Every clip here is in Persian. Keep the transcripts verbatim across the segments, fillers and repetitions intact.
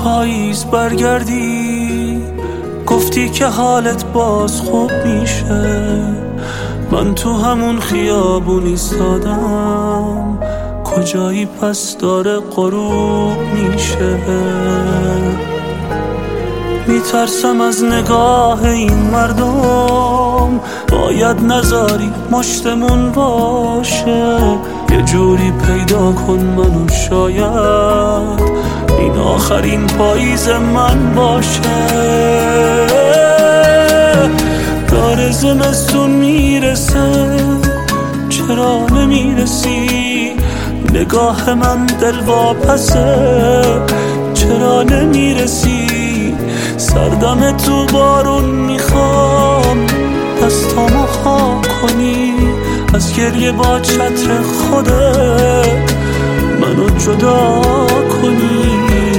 پاییز برگردی، گفتی که حالت باز خوب میشه. من تو همون خیابون ایستادم، کجایی پس داره غروب میشه. میترسم از نگاه این مردم، باید نذاری مشتمون باشه. یه جوری پیدا کن منو، شاید این آخرین پاییز من باشه. داره زمستون میرسه، چرا نمیرسی؟ نگاه من دلواپسه، چرا نمیرسی؟ سردم تو بارون میخوام، دستامو خاک کنی، از گریه با چتر خودت منو جدا کنی.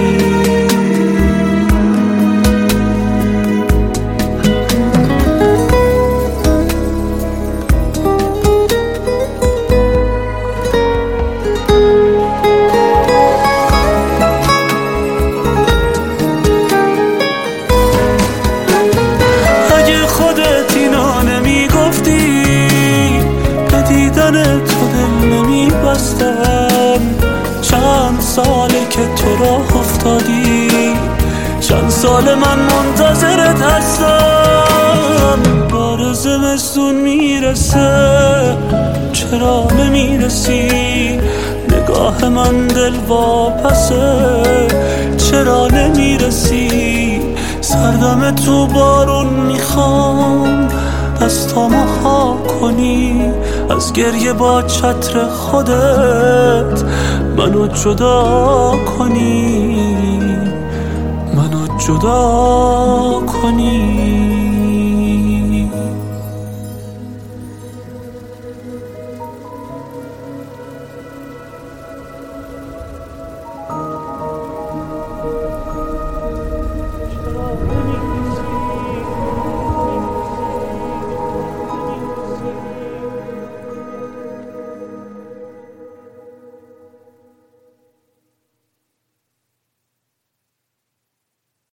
تو دل نمی بستم، چند ساله که تو راه افتادی، چند سال من منتظرت هستم. بار زمستون میرسه، چرا نمیرسی؟ نگاه من دل واپسه، چرا نمیرسی؟ سردم تو بارون میخوام، دستامو خاک کنی، از گریه با چتر خودت منو جدا کنی، منو جدا کنی.